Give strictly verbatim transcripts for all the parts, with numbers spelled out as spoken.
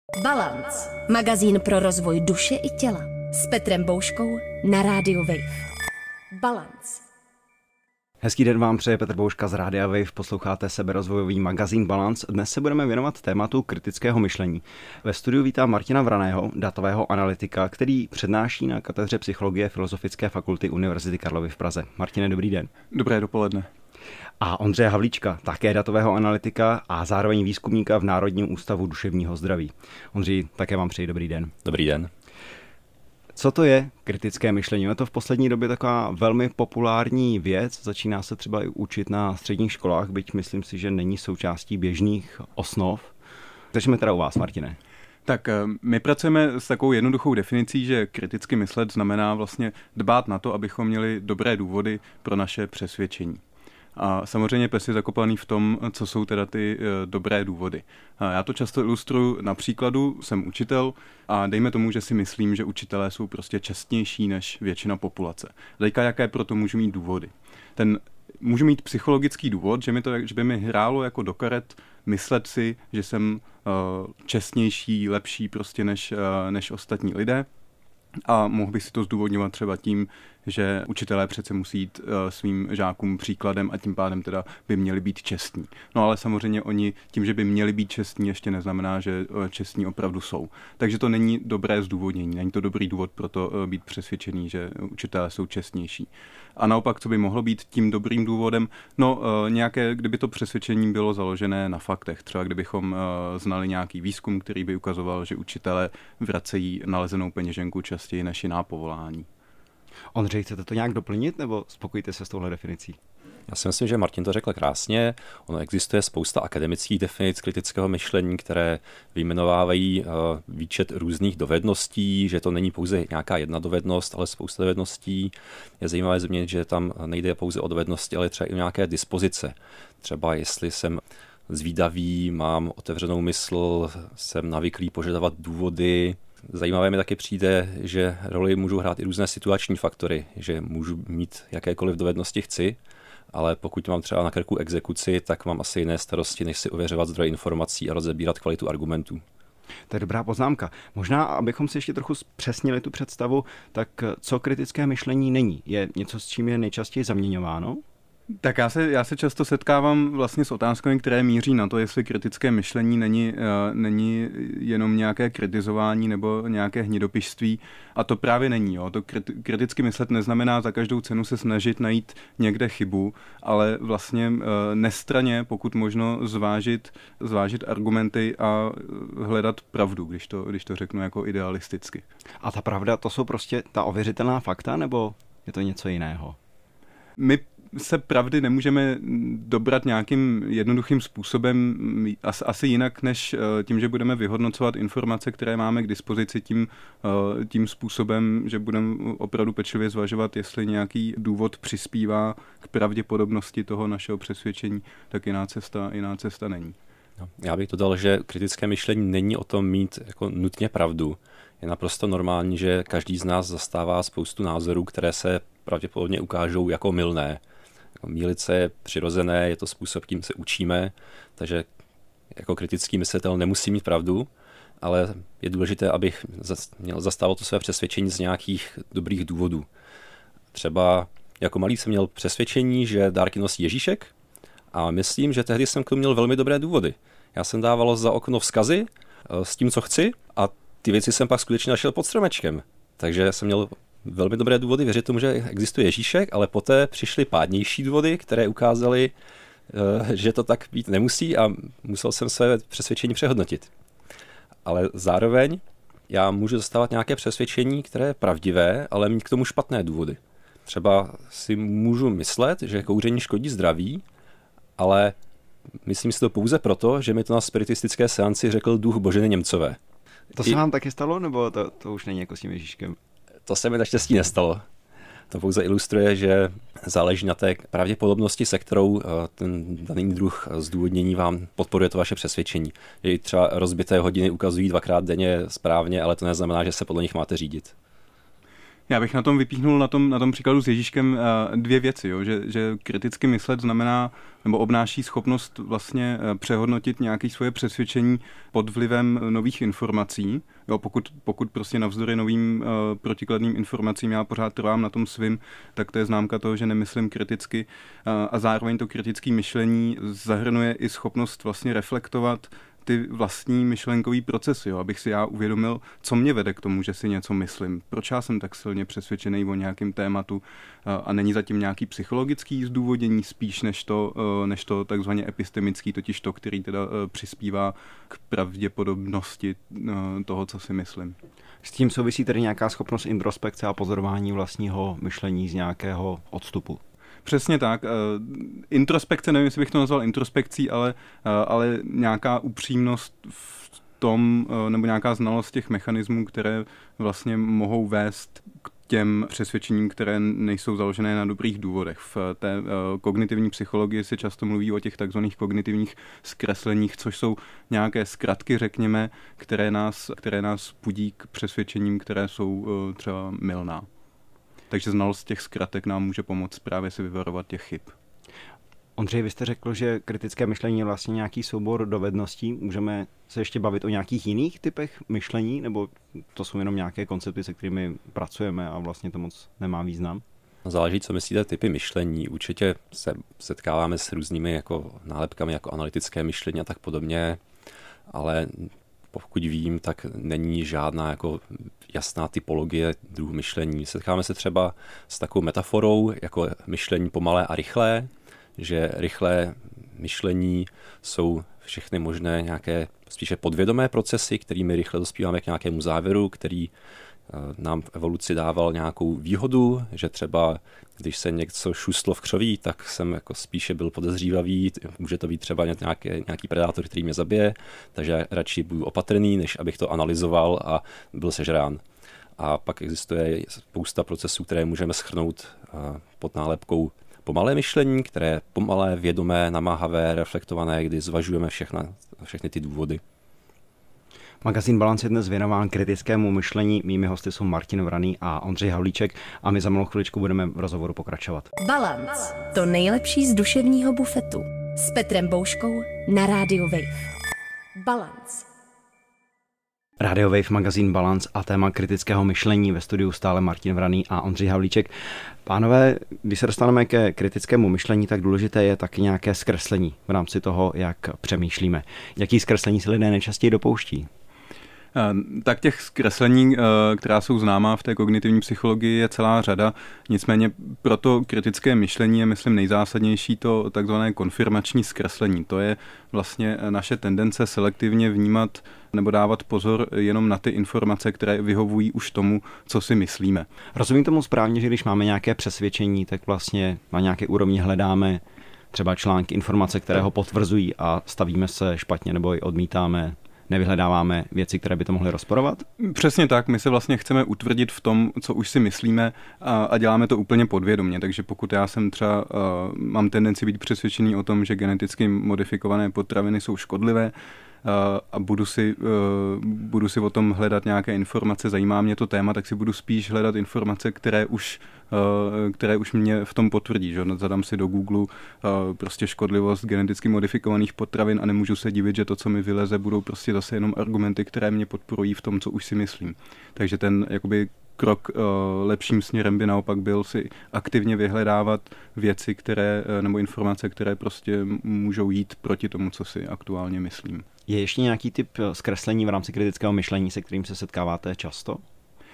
Balance. Magazín pro rozvoj duše i těla. S Petrem Bouškou na rádiu Wave. Balance. Hezký den vám přeje Petr Bouška z Rádia Wave, posloucháte seberozvojový magazín Balance. Dnes se budeme věnovat tématu kritického myšlení. Ve studiu vítám Martina Vraného, datového analytika, který přednáší na katedře psychologie Filozofické fakulty Univerzity Karlovy v Praze. Martine, dobrý den. Dobré dopoledne. A Ondřeje Havlíčka, také datového analytika a zároveň výzkumníka v Národním ústavu duševního zdraví. Ondřej, také vám přeji dobrý den. Dobrý den. Co to je kritické myšlení? Je to v poslední době taková velmi populární věc, začíná se třeba i učit na středních školách, byť myslím si, že není součástí běžných osnov. Začneme teda u vás, Martine. Tak my pracujeme s takovou jednoduchou definicí, že kriticky myslet znamená vlastně dbát na to, abychom měli dobré důvody pro naše přesvědčení. A samozřejmě pes je zakopaný v tom, co jsou teda ty e, dobré důvody. A já to často ilustruju na příkladu, jsem učitel a dejme tomu, že si myslím, že učitelé jsou prostě čestnější než většina populace. Teďka jaké proto můžu mít důvody? Ten můžu mít psychologický důvod, že, mi to, že by mi hrálo jako do karet myslet si, že jsem uh, čestnější, lepší prostě než, uh, než ostatní lidé. A mohl bych si to zdůvodňovat třeba tím, že učitelé přece musí jít uh, svým žákům příkladem a tím pádem teda by měli být čestní. No ale samozřejmě oni tím, že by měli být čestní, ještě neznamená, že uh, čestní opravdu jsou. Takže to není dobré zdůvodnění, není to dobrý důvod pro to uh, být přesvědčený, že učitelé jsou čestnější. A naopak, co by mohlo být tím dobrým důvodem? No uh, nějaké, kdyby to přesvědčení bylo založené na faktech. Třeba kdybychom uh, znali nějaký výzkum, který by ukazoval, že učitelé vracejí nalezenou peněženku častěji než jiná povolání. Ondřej, chcete to nějak doplnit, nebo spokojíte se s touhle definicí? Já si myslím, že Martin to řekl krásně. Ono existuje spousta akademických definic kritického myšlení, které vyjmenovávají výčet různých dovedností, že to není pouze nějaká jedna dovednost, ale spousta dovedností. Je zajímavé zmínit, že tam nejde pouze o dovednosti, ale třeba i o nějaké dispozice. Třeba jestli jsem zvídavý, mám otevřenou mysl, jsem navyklý požadovat důvody. Zajímavé mi taky přijde, že roli můžou hrát i různé situační faktory, že můžu mít jakékoliv dovednosti chci, ale pokud mám třeba na krku exekuci, tak mám asi jiné starosti, než si ověřovat zdroje informací a rozebírat kvalitu argumentů. To je dobrá poznámka. Možná, abychom si ještě trochu zpřesnili tu představu, tak co kritické myšlení není? Je něco, s čím je nejčastěji zaměňováno? Tak já se, já se často setkávám vlastně s otázkami, které míří na to, jestli kritické myšlení není, uh, není jenom nějaké kritizování nebo nějaké hnidopišství. A to právě není. Jo. To kriti- kriticky myslet neznamená za každou cenu se snažit najít někde chybu, ale vlastně uh, nestranně, pokud možno zvážit, zvážit argumenty a hledat pravdu, když to, když to řeknu jako idealisticky. A ta pravda, to jsou prostě ta ověřitelná fakta, nebo je to něco jiného? My se pravdy nemůžeme dobrat nějakým jednoduchým způsobem, asi jinak než tím, že budeme vyhodnocovat informace, které máme k dispozici tím, tím způsobem, že budeme opravdu pečlivě zvažovat, jestli nějaký důvod přispívá k pravděpodobnosti toho našeho přesvědčení, tak jiná cesta, jiná cesta není. No, já bych dodal, že kritické myšlení není o tom mít jako nutně pravdu. Je naprosto normální, že každý z nás zastává spoustu názorů, které se pravděpodobně ukážou jako mylné. Mýlit se je přirozené, je to způsob, kým se učíme, takže jako kritický myslitel nemusí mít pravdu, ale je důležité, abych měl zastával to své přesvědčení z nějakých dobrých důvodů. Třeba jako malý jsem měl přesvědčení, že dárky nosí Ježíšek a myslím, že tehdy jsem k tomu měl velmi dobré důvody. Já jsem dával za okno vzkazy s tím, co chci a ty věci jsem pak skutečně našel pod stromečkem. Takže jsem měl velmi dobré důvody věřit tomu, že existuje Ježíšek, ale poté přišly pádnější důvody, které ukázaly, že to tak být nemusí a musel jsem své přesvědčení přehodnotit. Ale zároveň já můžu zastávat nějaké přesvědčení, které je pravdivé, ale mít k tomu špatné důvody. Třeba si můžu myslet, že kouření škodí zdraví, ale myslím si to pouze proto, že mi to na spiritistické seanci řekl duch Boženy Němcové. To se vám taky stalo, nebo to, to už není jako s tím Ježíškem? To se mi naštěstí nestalo. To pouze ilustruje, že záleží na té pravděpodobnosti, se kterou ten daný druh zdůvodnění vám podporuje to vaše přesvědčení. Že třeba rozbité hodiny ukazují dvakrát denně správně, ale to neznamená, že se podle nich máte řídit. Já bych na tom vypíchnul na tom, na tom příkladu s Ježíškem dvě věci, jo? Že, že kriticky myslet znamená nebo obnáší schopnost vlastně přehodnotit nějaké svoje přesvědčení pod vlivem nových informací. Jo? Pokud, pokud prostě navzdory novým uh, protikladným informacím já pořád trvám na tom svým, tak to je známka toho, že nemyslím kriticky uh, a zároveň to kritické myšlení zahrnuje i schopnost vlastně reflektovat ty vlastní myšlenkové procesy, jo, abych si já uvědomil, co mě vede k tomu, že si něco myslím. Proč já jsem tak silně přesvědčený o nějakém tématu a není zatím nějaký psychologický zdůvodnění spíš než to, než to takzvaně epistemický, totiž to, který teda přispívá k pravděpodobnosti toho, co si myslím. S tím souvisí tedy nějaká schopnost introspekce a pozorování vlastního myšlení z nějakého odstupu? Přesně tak. Introspekce, nevím, jestli bych to nazval introspekcí, ale, ale nějaká upřímnost v tom, nebo nějaká znalost těch mechanismů, které vlastně mohou vést k těm přesvědčením, které nejsou založené na dobrých důvodech. V té kognitivní psychologii se často mluví o těch takzvaných kognitivních zkresleních, což jsou nějaké zkratky, řekněme, které nás, které nás budí k přesvědčením, které jsou třeba mylná. Takže znalost těch zkratek nám může pomoct právě si vyvarovat těch chyb. Ondřej, vy jste řekl, že kritické myšlení je vlastně nějaký soubor dovedností. Můžeme se ještě bavit o nějakých jiných typech myšlení, nebo to jsou jenom nějaké koncepty, se kterými pracujeme a vlastně to moc nemá význam? Záleží, co myslíte typy myšlení. Určitě se setkáváme s různými jako nálepkami, jako analytické myšlení a tak podobně, ale pokud vím, tak není žádná jako jasná typologie druhu myšlení. Setkáme se třeba s takovou metaforou jako myšlení pomalé a rychlé, že rychlé myšlení jsou všechny možné nějaké spíše podvědomé procesy, kterými rychle dospíváme k nějakému závěru, který nám v evoluci dával nějakou výhodu, že třeba když se něco šustlo v křoví, tak jsem jako spíše byl podezřívavý, může to být třeba nějaký, nějaký predátor, který mě zabije, takže radši budu opatrný, než abych to analyzoval a byl sežrán. A pak existuje spousta procesů, které můžeme shrnout pod nálepkou pomalé myšlení, které je pomalé, vědomé, namáhavé, reflektované, kdy zvažujeme všechna, všechny ty důvody. Magazín Balance je dnes věnován kritickému myšlení. Mými hosty jsou Martin Vraný a Ondřej Havlíček a my za malou chviličku budeme v rozhovoru pokračovat. Balance. To nejlepší z duševního bufetu. S Petrem Bouškou na rádiu Wave. Balance. Radio Wave, magazín Balance a téma kritického myšlení, ve studiu stále Martin Vraný a Ondřej Havlíček. Pánové, když se dostaneme ke kritickému myšlení, tak důležité je taky nějaké zkreslení v rámci toho, jak přemýšlíme. Jaký zkreslení se lidé nejčastěji dopouští? Tak těch zkreslení, která jsou známá v té kognitivní psychologii, je celá řada. Nicméně pro to kritické myšlení je, myslím, nejzásadnější to takzvané konfirmační zkreslení. To je vlastně naše tendence selektivně vnímat nebo dávat pozor jenom na ty informace, které vyhovují už tomu, co si myslíme. Rozumím tomu správně, že když máme nějaké přesvědčení, tak vlastně na nějaké úrovni hledáme třeba články, informace, které ho potvrzují a stavíme se špatně nebo i odmítáme. Nevyhledáváme věci, které by to mohly rozporovat? Přesně tak, my se vlastně chceme utvrdit v tom, co už si myslíme a, a děláme to úplně podvědomě, takže pokud já jsem třeba, uh, mám tendenci být přesvědčený o tom, že geneticky modifikované potraviny jsou škodlivé, a budu si, budu si o tom hledat nějaké informace, zajímá mě to téma, tak si budu spíš hledat informace, které už, které už mě v tom potvrdí. Že? Zadám si do Google prostě škodlivost geneticky modifikovaných potravin a nemůžu se divit, že to, co mi vyleze, budou prostě zase jenom argumenty, které mě podporují v tom, co už si myslím. Takže ten jakoby krok uh, lepším směrem by naopak byl si aktivně vyhledávat věci, které, nebo informace, které prostě můžou jít proti tomu, co si aktuálně myslím. Je ještě nějaký typ zkreslení v rámci kritického myšlení, se kterým se setkáváte často? Uh,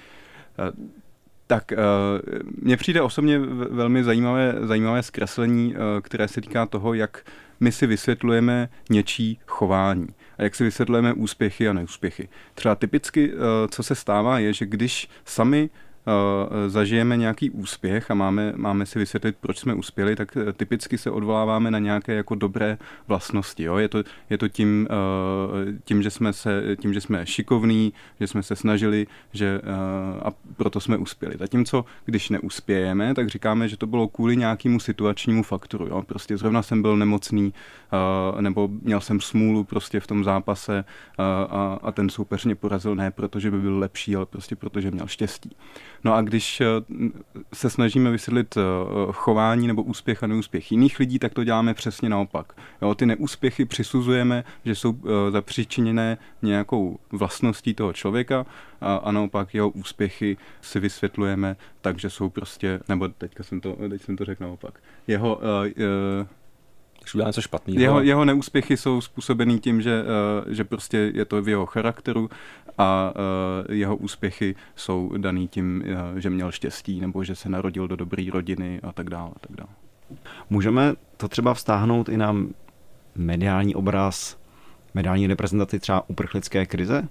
tak uh, mně přijde osobně velmi zajímavé, zajímavé zkreslení, uh, které se týká toho, jak my si vysvětlujeme něčí chování a jak si vysvětlujeme úspěchy a neúspěchy. Třeba typicky, co se stává, je, že když sami zažijeme nějaký úspěch a máme, máme si vysvětlit, proč jsme uspěli, tak typicky se odvoláváme na nějaké jako dobré vlastnosti. Jo? Je to, je to tím, tím, že jsme se, tím, že jsme šikovní, že jsme se snažili, že, a proto jsme uspěli. Zatímco, když neuspějeme, tak říkáme, že to bylo kvůli nějakému situačnímu faktoru. Jo? Prostě zrovna jsem byl nemocný, nebo měl jsem smůlu prostě v tom zápase a, a ten soupeř mě porazil ne, protože by byl lepší, ale prostě protože měl štěstí. No a když se snažíme vysvětlit chování nebo úspěch a neúspěch jiných lidí, tak to děláme přesně naopak. Jo, ty neúspěchy přisuzujeme, že jsou zapříčiněné nějakou vlastností toho člověka a, a naopak jeho úspěchy si vysvětlujeme tak, že jsou prostě, nebo teďka jsem to, teď jsem to řekl naopak. Jeho... Uh, uh, Když udělá něco špatného. Jeho, jeho neúspěchy jsou způsobený tím, že, uh, že prostě je to v jeho charakteru a uh, jeho úspěchy jsou daný tím, uh, že měl štěstí nebo že se narodil do dobré rodiny a tak dále. A tak dále. Můžeme to třeba vztáhnout i na mediální obraz, mediální reprezentaci třeba uprchlické krize?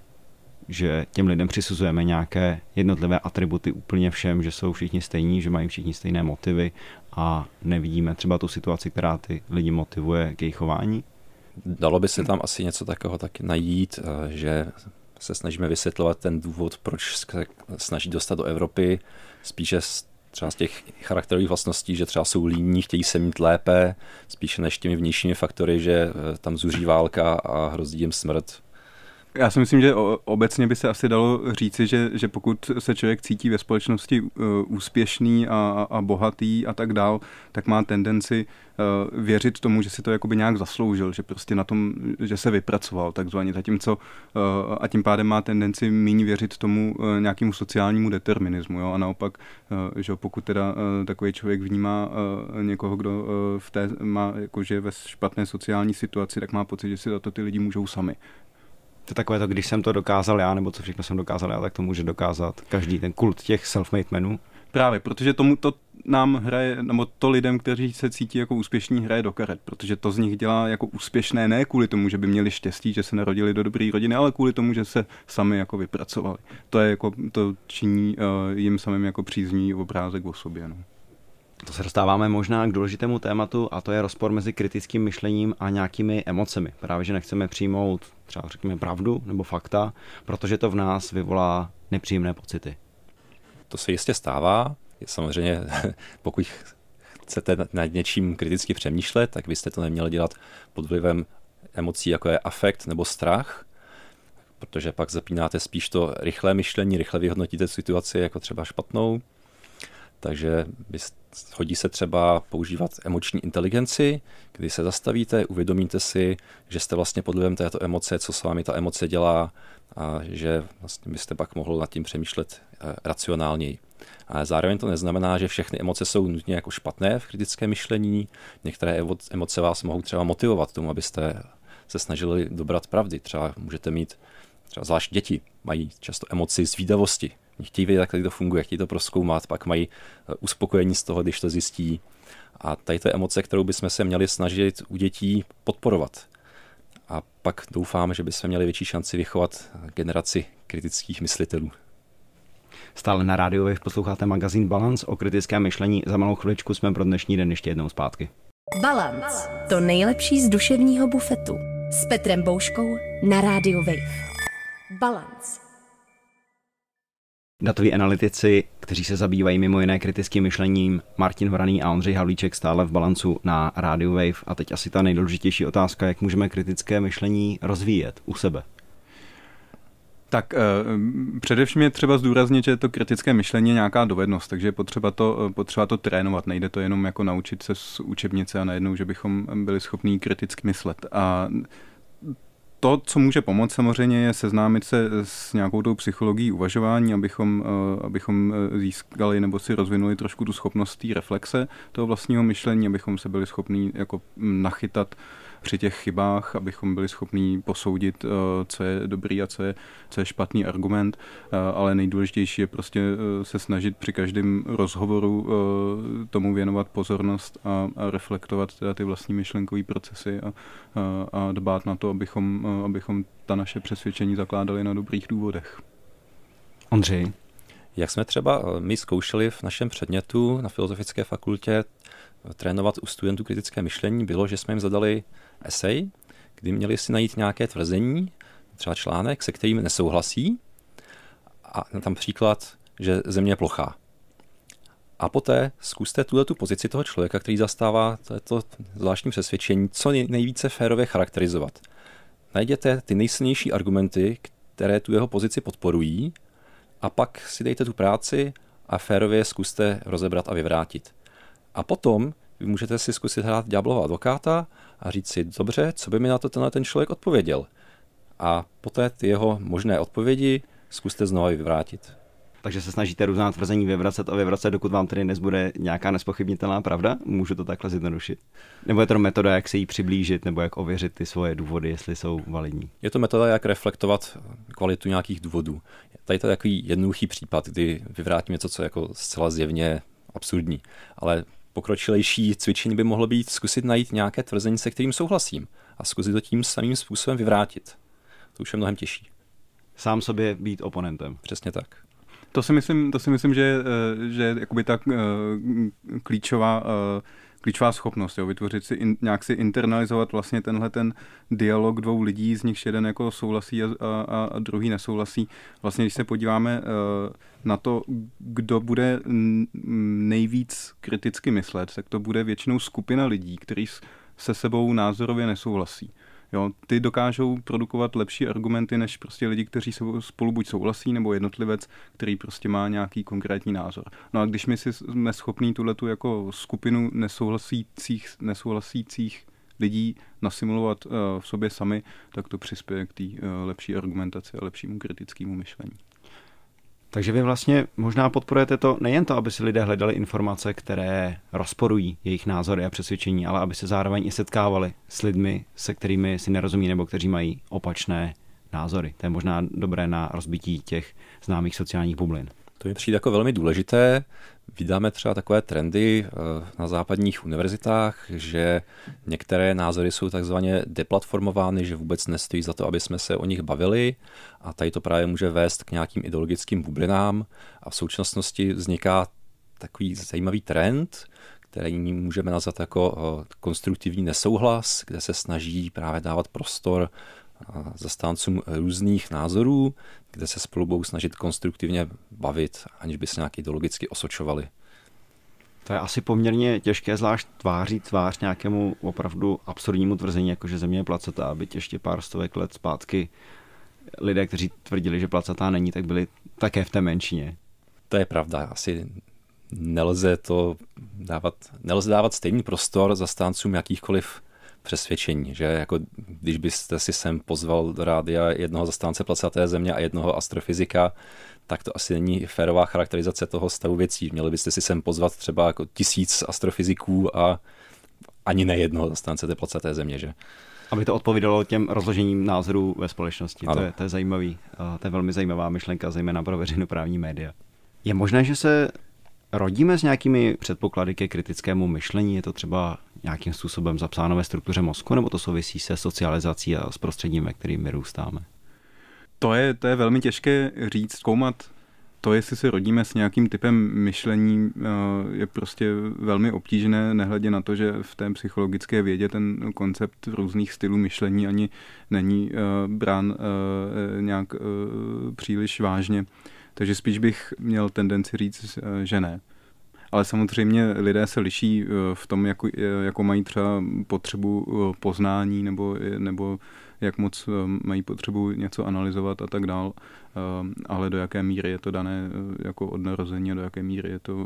Že těm lidem přisuzujeme nějaké jednotlivé atributy úplně všem, že jsou všichni stejní, že mají všichni stejné motivy a nevidíme třeba tu situaci, která ty lidi motivuje k jejich chování? Dalo by se tam asi něco takového taky najít, že se snažíme vysvětlovat ten důvod, proč se snaží dostat do Evropy, spíše třeba z těch charakterových vlastností, že třeba jsou líní, chtějí se mít lépe, spíše než těmi vnějšími faktory, že tam zuří válka a hrozí jim smrt. Já si myslím, že obecně by se asi dalo říci, že, že pokud se člověk cítí ve společnosti uh, úspěšný a, a bohatý a tak dál, tak má tendenci uh, věřit tomu, že si to jakoby nějak zasloužil, že prostě na tom, že se vypracoval takzvaně, zatímco uh, a tím pádem má tendenci méně věřit tomu uh, nějakému sociálnímu determinismu, jo? A naopak, uh, že pokud teda uh, takový člověk vnímá uh, někoho, kdo uh, v té má, jako, že je ve špatné sociální situaci, tak má pocit, že si za to ty lidi můžou sami. To je takové to, když jsem to dokázal já, nebo co všechno jsem dokázal já, tak to může dokázat každý, ten kult těch self-made menů. Právě, protože tomu to nám hraje, nebo to lidem, kteří se cítí jako úspěšní, hraje do karet, protože to z nich dělá jako úspěšné ne kvůli tomu, že by měli štěstí, že se narodili do dobré rodiny, ale kvůli tomu, že se sami jako vypracovali. To je jako, to činí uh, jim samým jako příznivý obrázek o sobě. No. To se dostáváme možná k důležitému tématu a to je rozpor mezi kritickým myšlením a nějakými emocemi. Právě, že nechceme přijmout třeba řekněme pravdu nebo fakta, protože to v nás vyvolá nepříjemné pocity. To se jistě stává. Samozřejmě, pokud chcete nad něčím kriticky přemýšlet, tak byste to neměli dělat pod vlivem emocí, jako je afekt nebo strach, protože pak zapínáte spíš to rychlé myšlení, rychle vyhodnotíte situaci jako třeba špatnou. Takže hodí se třeba používat emoční inteligenci, kdy se zastavíte, uvědomíte si, že jste vlastně pod vlivem této emoce, co s vámi ta emoce dělá a že vlastně byste pak mohl nad tím přemýšlet racionálněji. Ale zároveň to neznamená, že všechny emoce jsou nutně jako špatné v kritickém myšlení. Některé emoce vás mohou třeba motivovat k tomu, abyste se snažili dobrat pravdy. Třeba můžete mít, třeba zvlášť děti, mají často emoci zvídavosti. Chtějí vědět, jak to funguje, chtějí to prozkoumat, pak mají uspokojení z toho, když to zjistí. A tady to je emoce, kterou bychom se měli snažit u dětí podporovat. A pak doufám, že bychom měli větší šanci vychovat generaci kritických myslitelů. Stále na rádiu Wave posloucháte magazín Balance o kritickém myšlení. Za malou chviličku jsme pro dnešní den ještě jednou zpátky. Balance. To nejlepší z duševního bufetu. S Petrem Bouškou na rádiu Wave. Balance. Datoví analytici, kteří se zabývají mimo jiné kritickým myšlením, Martin Vraný a Ondřej Havlíček stále v Balancu na rádiu Wave. A teď asi ta nejdůležitější otázka, jak můžeme kritické myšlení rozvíjet u sebe. Tak eh, především je třeba zdůraznit, že to kritické myšlení je nějaká dovednost, takže je potřeba to, potřeba to trénovat. Nejde to jenom jako naučit se z učebnice a najednou, že bychom byli schopní kriticky myslet. A to, co může pomoct samozřejmě, je seznámit se s nějakou tou psychologií uvažování, abychom, abychom získali nebo si rozvinuli trošku tu schopnost té reflexe toho vlastního myšlení, abychom se byli schopní jako nachytat při těch chybách, abychom byli schopní posoudit, co je dobrý a co je, co je špatný argument, ale nejdůležitější je prostě se snažit při každém rozhovoru tomu věnovat pozornost a, a reflektovat teda ty vlastní myšlenkové procesy a, a, a dbát na to, abychom, abychom ta naše přesvědčení zakládali na dobrých důvodech. Ondřej? Jak jsme třeba my zkoušeli v našem předmětu na Filozofické fakultě trénovat u studentů kritické myšlení, bylo, že jsme jim zadali esej, kdy měli si najít nějaké tvrzení, třeba článek, se kterým nesouhlasí, a tam příklad, že Země je plochá. A poté zkuste tuhletu pozici toho člověka, který zastává to zvláštní přesvědčení, co nejvíce férově charakterizovat. Najděte ty nejsilnější argumenty, které tu jeho pozici podporují, a pak si dejte tu práci a férově zkuste rozebrat a vyvrátit. A potom vy můžete si zkusit hrát ďáblova advokáta a říct si, dobře, co by mi na to tenhle ten člověk odpověděl. A poté ty jeho možné odpovědi zkuste znovu vyvrátit. Takže se snažíte různá tvrzení vyvracet a vyvracet, dokud vám tedy nezbude nějaká nespochybnitelná pravda? Můžu to takhle zjednodušit? Nebo je to metoda, jak se jí přiblížit, nebo jak ověřit ty svoje důvody, jestli jsou validní? Je to metoda, jak reflektovat kvalitu nějakých důvodů. Tady to je takový jednoduchý případ, kdy vyvrátím něco, co je jako zcela zjevně absurdní. Ale pokročilejší cvičení by mohlo být zkusit najít nějaké tvrzení, se kterým souhlasím a zkusit to tím samým způsobem vyvrátit. To už je mnohem těžší. Sám sobě být oponentem. Přesně tak. To si myslím, to si myslím, že, že je jakoby tak klíčová, klíčová schopnost, jo, vytvořit si, in, nějak si internalizovat vlastně tenhle ten dialog dvou lidí, z nichž jeden jako souhlasí a, a, a druhý nesouhlasí. Vlastně, když se podíváme na to, kdo bude nejvíc kriticky myslet, tak to bude většinou skupina lidí, kteří se sebou názorově nesouhlasí. Jo, ty dokážou produkovat lepší argumenty než prostě lidi, kteří se spolu buď souhlasí, nebo jednotlivec, který prostě má nějaký konkrétní názor. No a když my si jsme schopní tuhletu jako skupinu nesouhlasících, nesouhlasících lidí nasimulovat uh, v sobě sami, tak to přispěje k té uh, lepší argumentaci a lepšímu kritickému myšlení. Takže vy vlastně možná podporujete to nejen to, aby si lidé hledali informace, které rozporují jejich názory a přesvědčení, ale aby se zároveň i setkávali s lidmi, se kterými si nerozumí nebo kteří mají opačné názory. To je možná dobré na rozbití těch známých sociálních bublin. To mi přijde jako velmi důležité. Vydáme třeba takové trendy na západních univerzitách, že některé názory jsou takzvaně deplatformovány, že vůbec nestojí za to, aby jsme se o nich bavili, a tady to právě může vést k nějakým ideologickým bublinám a v současnosti vzniká takový zajímavý trend, který můžeme nazvat jako konstruktivní nesouhlas, kde se snaží právě dávat prostor zastáncům různých názorů, kde se spolu budou snažit konstruktivně bavit, aniž by se nějak ideologicky osočovali. To je asi poměrně těžké, zvlášť tváří tvář nějakému opravdu absurdnímu tvrzení, jako že Země je placatá, aby ještě pár stovek let zpátky lidé, kteří tvrdili, že placatá není, tak byli také v té menšině. To je pravda. Asi nelze to dávat, nelze dávat stejný prostor zastáncům jakýchkoliv přesvědčení, že jako když byste si sem pozval do rádia jednoho zastánce placaté Země a jednoho astrofyzika, tak to asi není férová charakterizace toho stavu věcí. Měli byste si sem pozvat třeba jako tisíc astrofyziků a ani ne jednoho zastánce té placaté Země, že? Aby to odpovídalo těm rozložením názorů ve společnosti. To je, to je zajímavý, to je velmi zajímavá myšlenka, zejména pro veřejnoprávní média. Je možné, že se rodíme s nějakými předpoklady ke kritickému myšlení? Je to třeba nějakým způsobem zapsáno ve struktuře mozku, nebo to souvisí se socializací a s prostředím, ve kterým vyrůstáme? To je, to je velmi těžké říct, zkoumat to, jestli se rodíme s nějakým typem myšlení, je prostě velmi obtížné, nehledě na to, že v té psychologické vědě ten koncept různých stylů myšlení ani není brán nějak příliš vážně. Takže spíš bych měl tendenci říct, že ne. Ale samozřejmě lidé se liší v tom, jako, jako mají třeba potřebu poznání nebo, nebo jak moc mají potřebu něco analyzovat a tak dál, ale do jaké míry je to dané jako od narození a do jaké míry je to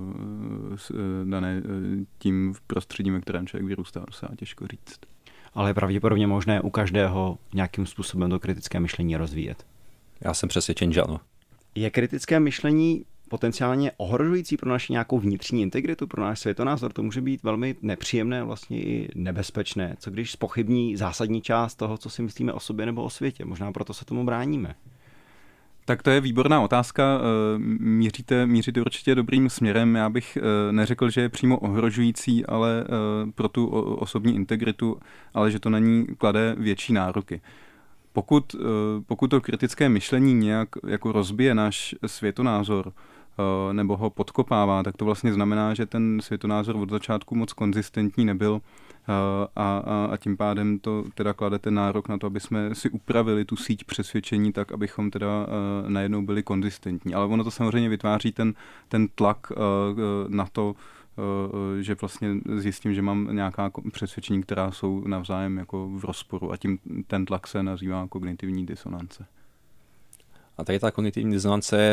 dané tím prostředím, ve kterém člověk vyrůstá, to se dá těžko říct. Ale je pravděpodobně možné u každého nějakým způsobem to kritické myšlení rozvíjet. Já jsem přesvědčen, že ano. Je kritické myšlení potenciálně ohrožující pro naši nějakou vnitřní integritu, pro náš světonázor? To může být velmi nepříjemné, vlastně i nebezpečné. Co když zpochybní zásadní část toho, co si myslíme o sobě nebo o světě? Možná proto se tomu bráníme. Tak to je výborná otázka. Míříte, míříte určitě dobrým směrem. Já bych neřekl, že je přímo ohrožující, ale pro tu osobní integritu, ale že to na ní klade větší nároky. Pokud, pokud to kritické myšlení nějak jako rozbije náš světonázor nebo ho podkopává, tak to vlastně znamená, že ten světonázor od začátku moc konzistentní nebyl a, a, a tím pádem to teda klade ten nárok na to, aby jsme si upravili tu síť přesvědčení tak, abychom teda najednou byli konzistentní. Ale ono to samozřejmě vytváří ten, ten tlak na to, že vlastně zjistím, že mám nějaká přesvědčení, která jsou navzájem jako v rozporu a tím ten tlak se nazývá kognitivní disonance. A tady ta kognitivní disonance je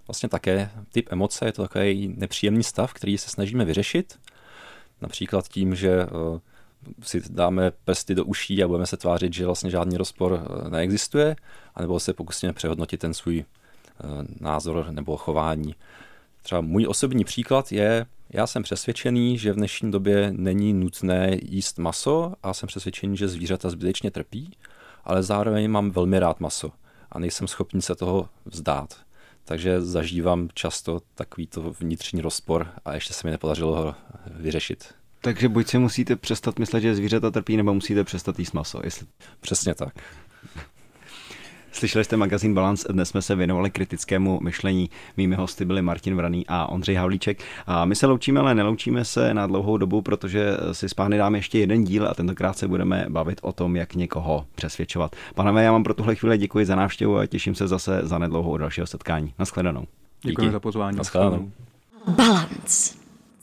vlastně také typ emoce, je to takový nepříjemný stav, který se snažíme vyřešit. Například tím, že si dáme prsty do uší a budeme se tvářit, že vlastně žádný rozpor neexistuje, anebo se pokusíme přehodnotit ten svůj názor nebo chování. Třeba můj osobní příklad je, já jsem přesvědčený, že v dnešní době není nutné jíst maso a jsem přesvědčený, že zvířata zbytečně trpí, ale zároveň mám velmi rád maso a nejsem schopný se toho vzdát. Takže zažívám často takovýto vnitřní rozpor a ještě se mi nepodařilo ho vyřešit. Takže buď si musíte přestat myslet, že zvířata trpí, nebo musíte přestat jíst maso. Jestli... Přesně tak. Slyšeli jste magazín Balance, dnes jsme se věnovali kritickému myšlení. Mými hosty byli Martin Vraný a Ondřej Havlíček. A my se loučíme, ale neloučíme se na dlouhou dobu, protože si s pány dáme ještě jeden díl a tentokrát se budeme bavit o tom, jak někoho přesvědčovat. Panové, já vám pro tuhle chvíli děkuji za návštěvu a těším se zase za nedlouhou u dalšího setkání. Naschledanou. Děkuji za pozvání. Naschledanou. Balance.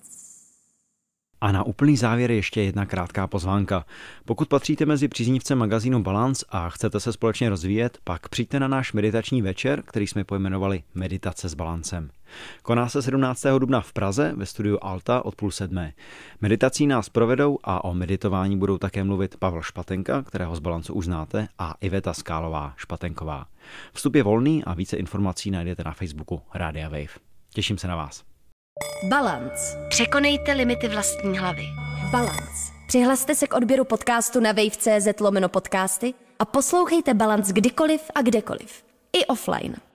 A na úplný závěr ještě jedna krátká pozvánka. Pokud patříte mezi příznivce magazínu Balance a chcete se společně rozvíjet, pak přijďte na náš meditační večer, který jsme pojmenovali Meditace s balancem. Koná se sedmnáctého dubna v Praze ve studiu Alta od půl sedmé. Meditací nás provedou a o meditování budou také mluvit Pavel Špatenka, kterého z Balancu už znáte, a Iveta Skálová Špatenková. Vstup je volný a více informací najdete na Facebooku Rádia Wave. Těším se na vás. Balance. Překonejte limity vlastní hlavy. Balance. Přihlaste se k odběru podcastu na wave tečka cé zet lomeno podcasty a poslouchejte Balance kdykoliv a kdekoliv. I offline.